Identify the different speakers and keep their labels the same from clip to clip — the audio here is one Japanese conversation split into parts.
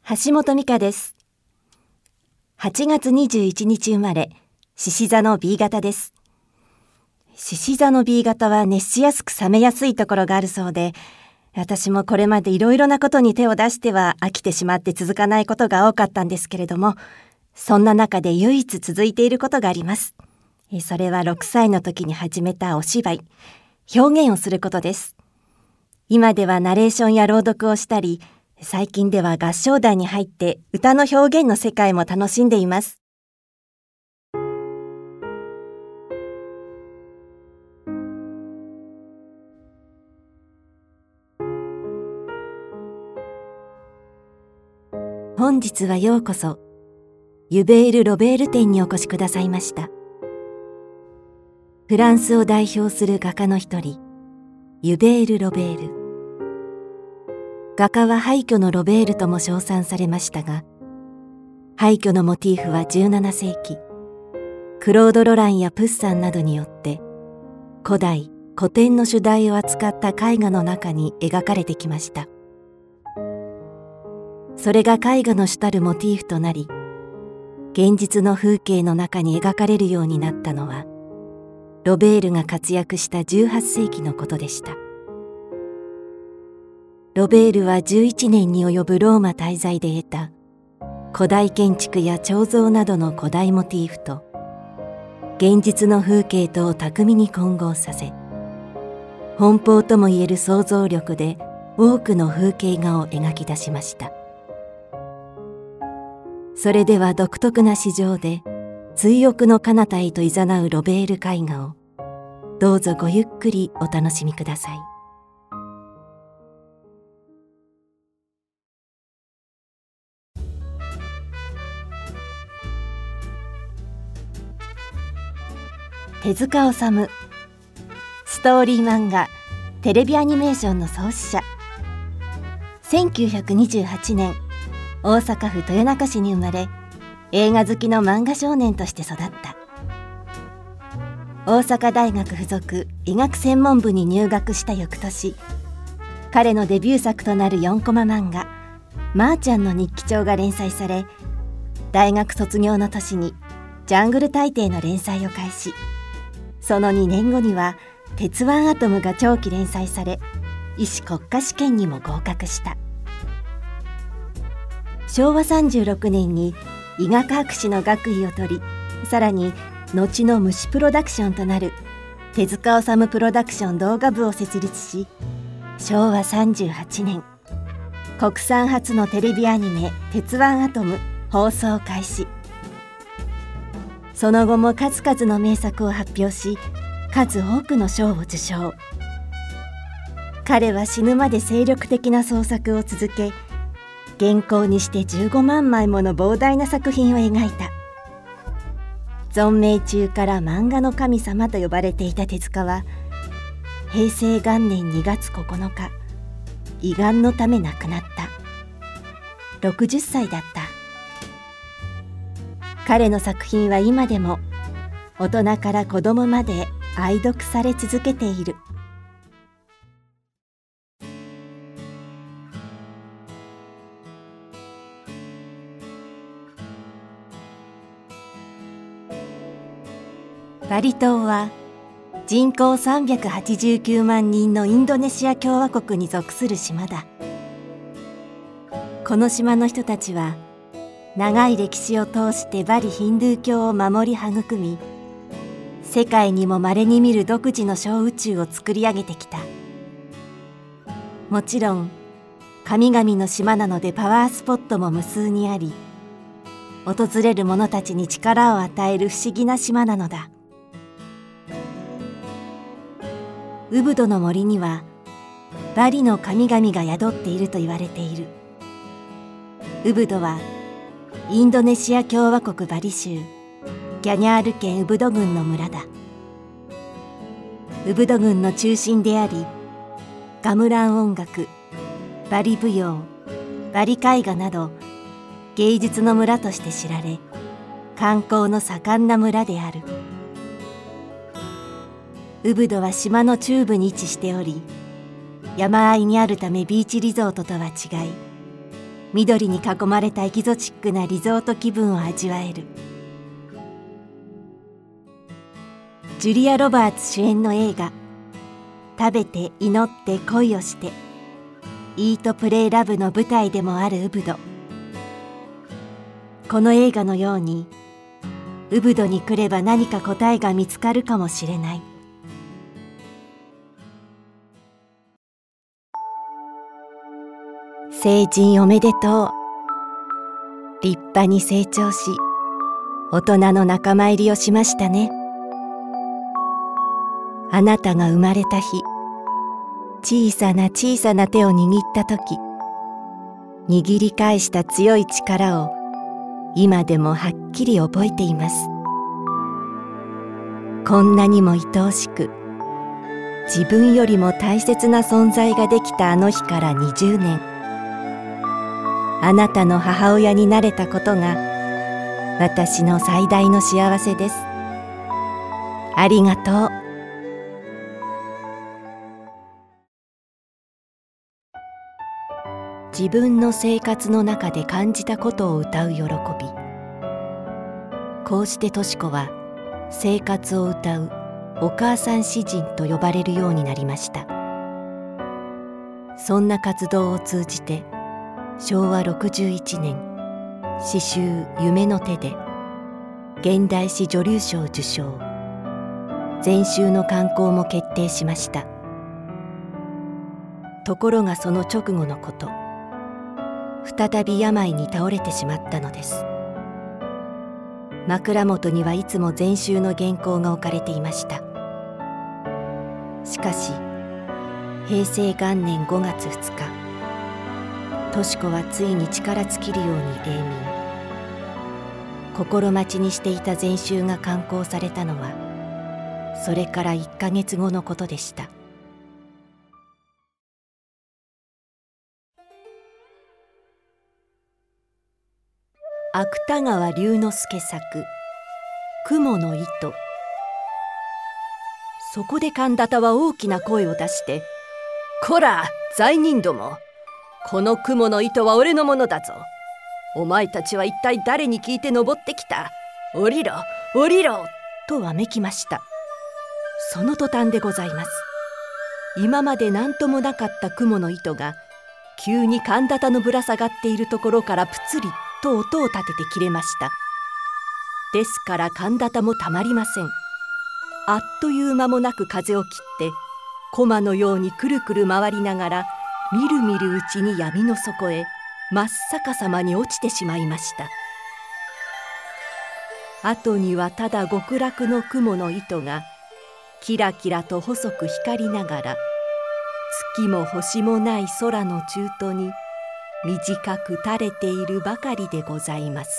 Speaker 1: 橋本美香です。8月21日生まれ、獅子座の B 型です。獅子座の B 型は熱しやすく冷めやすいところがあるそうで、私もこれまでいろいろなことに手を出しては飽きてしまって続かないことが多かったんですけれども、そんな中で唯一続いていることがあります。それは6歳の時に始めたお芝居、表現をすることです。今ではナレーションや朗読をしたり、最近では合唱団に入って歌の表現の世界も楽しんでいます。本日はようこそユベール・ロベール展にお越しくださいました。フランスを代表する画家の一人、ユベール・ロベール。画家は廃墟のロベールとも称賛されましたが、廃墟のモチーフは17世紀、クロード・ロランやプッサンなどによって古代古典の主題を扱った絵画の中に描かれてきました。それが絵画の主たるモチーフとなり、現実の風景の中に描かれるようになったのは、ロベールが活躍した18世紀のことでした。ロベールは11年に及ぶローマ滞在で得た古代建築や彫像などの古代モチーフと現実の風景とを巧みに混合させ、奔放ともいえる想像力で多くの風景画を描き出しました。それでは独特な詩情で追憶の彼方へと誘うロベール絵画をどうぞごゆっくりお楽しみください。手塚治虫、ストーリー漫画、テレビアニメーションの創始者。1928年、大阪府豊中市に生まれ、映画好きの漫画少年として育った。大阪大学附属医学専門部に入学した翌年、彼のデビュー作となる4コマ漫画「まーちゃんの日記帳」が連載され、大学卒業の年にジャングル大帝の連載を開始。その2年後には鉄腕アトムが長期連載され、医師国家試験にも合格した。昭和36年に医学博士の学位を取り、さらに後の虫プロダクションとなる手塚治虫プロダクション動画部を設立し、昭和38年国産初のテレビアニメ「鉄腕アトム」放送開始。その後も数々の名作を発表し、数多くの賞を受賞。彼は死ぬまで精力的な創作を続け、現行にして15万枚もの膨大な作品を描いた。存命中から漫画の神様と呼ばれていた手塚は、平成元年2月9日、胃がんのため亡くなった。60歳だった。彼の作品は今でも大人から子供まで愛読され続けている。バリ島は人口389万人のインドネシア共和国に属する島だ。この島の人たちは長い歴史を通してバリヒンドゥー教を守り育み、世界にも稀に見る独自の小宇宙を作り上げてきた。もちろん神々の島なのでパワースポットも無数にあり、訪れる者たちに力を与える不思議な島なのだ。ウブドの森にはバリの神々が宿っていると言われている。ウブドはインドネシア共和国バリ州ギャニャール県ウブド郡の村だ。ウブド郡の中心であり、ガムラン音楽、バリ舞踊、バリ絵画など芸術の村として知られ、観光の盛んな村である。ウブドは島の中部に位置しており、山あいにあるためビーチリゾートとは違い、 緑に囲まれたエキゾチックなリゾート気分を味わえる。ジュリア・ロバーツ主演の映画「食べて祈って恋をして」イート・プレイ・ラブの舞台でもあるウブド。この映画のようにウブドに来れば何か答えが見つかるかもしれない。成人おめでとう。立派に成長し、大人の仲間入りをしましたね。あなたが生まれた日、小さな小さな手を握ったとき、握り返した強い力を今でもはっきり覚えています。こんなにも愛おしく、自分よりも大切な存在ができたあの日から20年。あなたの母親になれたことが私の最大の幸せです。ありがとう。自分の生活の中で感じたことを歌う喜び。こうしてとし子は生活を歌うお母さん詩人と呼ばれるようになりました。そんな活動を通じて昭和61年詩集「夢の手」で現代詩女流賞受賞、全集の刊行も決定しました。ところがその直後のこと、再び病に倒れてしまったのです。枕元にはいつも全集の原稿が置かれていました。しかし平成元年5月2日、とし子はついに力尽きるように永眠。心待ちにしていた全集が刊行されたのはそれから1ヶ月後のことでした。芥川龍之介作「蜘蛛の糸」。そこで神田田は大きな声を出して「こら罪人ども、この蜘蛛の糸は俺のものだぞ。お前たちは一体誰に聞いて登ってきた。降りろ降りろ」とわめきました。その途端でございます。今まで何ともなかった蜘蛛の糸が急に神田田のぶら下がっているところからプツリと音を立てて切れました。ですから神田田もたまりません。あっという間もなく風を切って駒のようにくるくる回りながらみるみるうちに闇の底へ真っ逆さまに落ちてしまいました。後にはただ極楽の雲の糸がキラキラと細く光りながら月も星もない空の中途に短く垂れているばかりでございます。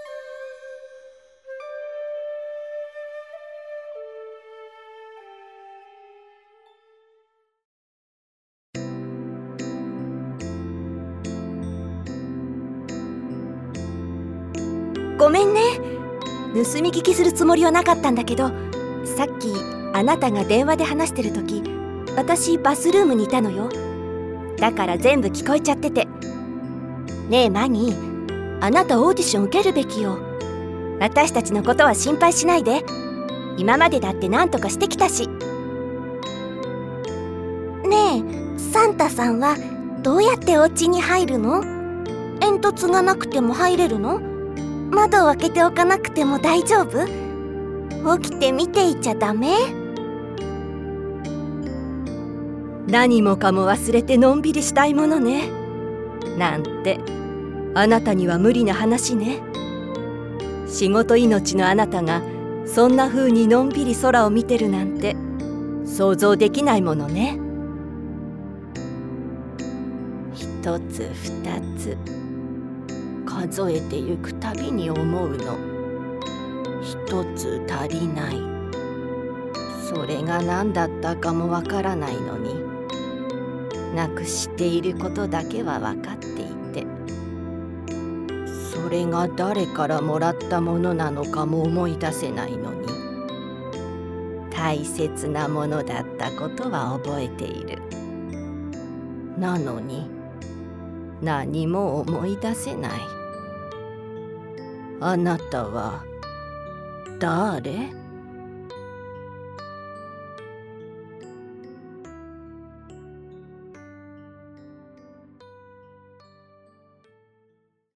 Speaker 1: ごめんね。盗み聞きするつもりはなかったんだけど、さっきあなたが電話で話してる時、私バスルームにいたのよ。だから全部聞こえちゃってて。ねえマニー、あなたオーディション受けるべきよ。私たちのことは心配しないで。今までだって何とかしてきたし。ねえサンタさんはどうやってお家に入るの？煙突がなくても入れるの？窓を開けておかなくても大丈夫？起きて見ていちゃダメ？何もかも忘れてのんびりしたいものね。なんてあなたには無理な話ね。仕事命のあなたがそんな風にのんびり空を見てるなんて想像できないものね。一つ二つ数えてゆくたびに思うの。一つ足りない。それが何だったかもわからないのに、なくしていることだけは分かっていて、それが誰からもらったものなのかも思い出せないのに、大切なものだったことは覚えている。なのに何も思い出せない。あなたは誰？